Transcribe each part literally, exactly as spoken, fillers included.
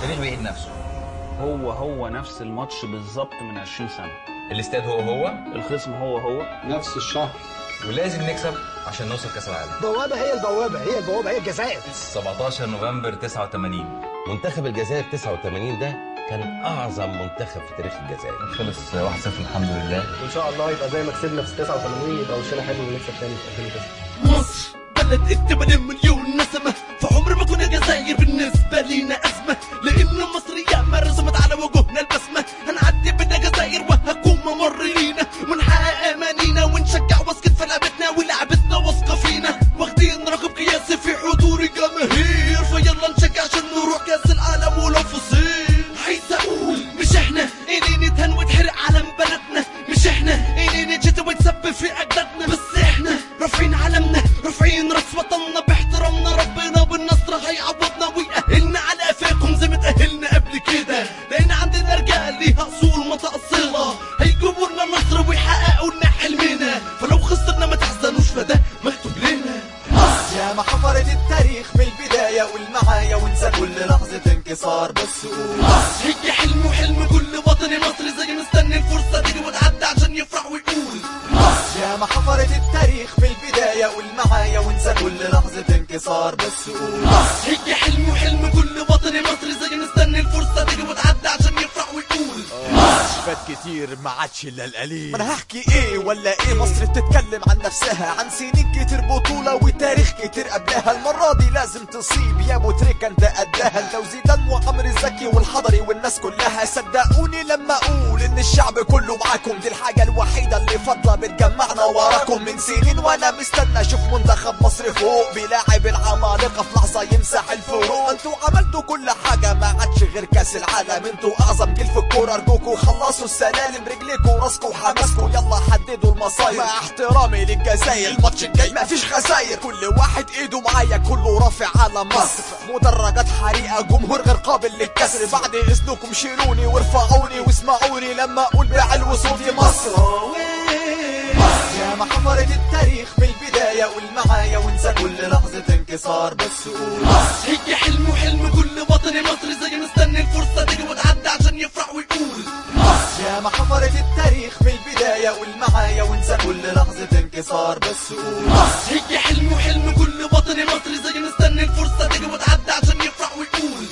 التاريخ بيعيد نفسه. هو هو نفس الماتش بالظبط من عشرين سنة. الاستاد هو هو، الخصم هو هو، نفس الشهر. ولازم نكسب عشان نوصل كاس العالم. البوابه هي البوابه هي البوابه هي الجزائر. سبعتاشر نوفمبر تسعة وتمانين. منتخب الجزائر تسعة وتمانين ده كان اعظم منتخب في تاريخ الجزائر. خلص واحد صفر الحمد لله. وان شاء الله يبقى زي ما كسبنا في تسعة وتمانين يبقى وشنا حلو ونكسب تاني في ألفين وتسعة. مصر بلد الثمانين مليون نسمة، فعمر ما كنا جزائر بالنسبة لينا أزمة، لأن مصر ياما رسمت على وجوهنا البسمة. هنعدي بنا جزائر وهكون ممر لينا، ونحقق أمانينا ونشجع واسكت في لعبتنا ولعبتنا واثقة فينا، واخدين رقم قياسي في حضور الجماهير، فيلا نشجع عشان نروح كأس العالم ولو في الصين. عايز أقول مش إحنا اللي نتهن وتحرق علم بلدنا، مش إحنا اللي نتشتم ونسب في أجدادنا، بس إحنا رافعين علمنا، رافعين راس وطننا باحترامنا، ربنا بالنصر هيعوضنا ويأهلنا على قفاكم زي ما تأهلنا قبل كده، لأن عندنا رجال ليها أصول متأصلة هيجيبوا لنا النصر ويحققوا لنا حلمنا، فلو خسرنا ما تحزنوش فده مكتوب لنا. يا ما حفرت التاريخ من البداية والمعايا ونسى كل لحظة انكسار، بس قول هي حلم وحلم كل وطني مصري زي مستني الفرصة تيجي وتعدي عشان يفرح ويقول. يا ما حفرت التاريخ من البداية والمعايا ونسى كل لحظة انكسار، بس قول هي حلم وحلم كل وطني مصري زي مستني الفرصة تيجي وتعدي عشان يفرح ويقول. فات كتير ما عادش الا القليل، ما انا هحكي ايه ولا ايه؟ مصر بتتكلم عن نفسها، عن سنين كتير بطولة وتاريخ كتير قبلها، المرة دي لازم تصيب يا ابو تريكة انت قدها، انت وزيدان وعمرو زكي والحضري والناس كلها، صدقوني لما اقول ان الشعب كله معاكم، دي الحاجة الوحيدة اللي فاضلة بتجمعنا وراكم، من سنين وانا مستنى اشوف منتخب مصر فوق بيلاعب العمالقة في لحظة يمسح الفروق، انتوا عملتوا كل حاجة ما عادش غير كاس العالم، انتوا اعظم جيل في الكورة، ارجوكوا خلصوا السلالم رجليكوا وراسكوا وحماسكوا، يلا حددوا المصاير، مع احترامي للجزائر الماتش الجاي مفيش خساير، كل واحد ايده معايا كله رافع على مصر، مدرجات حريقة جمهور غير قابل للكسر، بعد اذنكم شيلوني وارفعوني واسمعوني لما اقول بعلو صوتي مصر. يا ما حفرت التاريخ من البداية والمعايا ونسى كل لحظة انكسار، بس قول هي حلم وحلم كل وطني مصري زي مستني الفرصة تيجي وتعدي عشان يفرح ويقول. يا ما حفرت التاريخ من البداية والمعايا ونسى كل لحظة انكسار، بس قول هي حلم وحلم كل وطني مصري زي مستني الفرصة تيجي وتعدي عشان يفرح ويقول.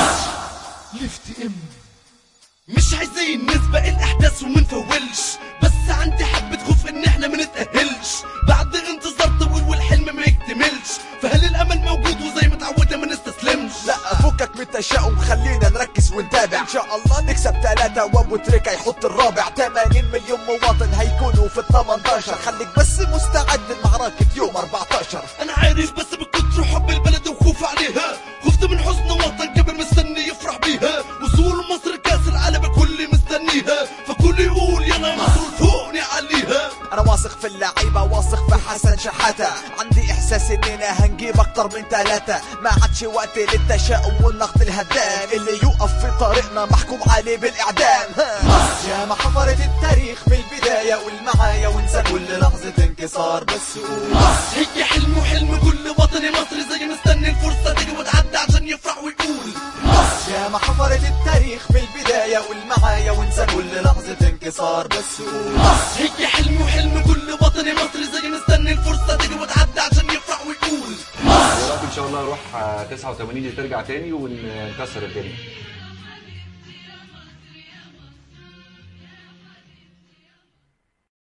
ليفت ام مش عايزين نسبق الاحداث ومنفولش، بس عندي حبة خوف ان احنا منتأهلش بعد انتظار طويل والحلم ما يكتملش، فهل الامل موجود وزي ما اتعودنا ما نستسلمش؟ لا فكك من التشاؤم خلينا نركز ونتابع، ان شاء الله نكسب ثلاثة وابو تريكة يحط الرابع، ثمانين مليون مواطن هيكونوا في الثمنتاشر، خليك بس مستعد لمعركة يوم أربعتاشر. انا عارف بس بكتر حب البلد وخوف عليها، خفت من حزن وطن كبر مستني يفرح بيها، وصول مصر كاس العالم الكل مستنيها، فكل يقول يلا مصر فوقني عليها. انا واثق في اللعيبة واثق في حسن شحاتة، عندي احساس اننا هنجيب اكتر من ثلاثة، ما عادش وقت للتشاؤم والنقد الهدام، اللي يقف في طريقنا محكوم عليه بالاعدام. يا ما حفرت التاريخ من البداية والمعايا ونسى كل لحظة انكسار، بس قول هي حلم وحلم كل وطني مصري زي مستني الفرصة تيجي وتعدي عشان يفرح ويقول. يا ما حفرت التاريخ من البداية والمعايا ونسى كل لحظة انكسار، بس قول هي حلم وحلم كل وطني مصري زي مستني الفرصة تيجي وتعدي عشان يفرح ويقول. ان شاء الله نروح تسعة وتمانين دي ترجع تاني ونكسر الدنيا.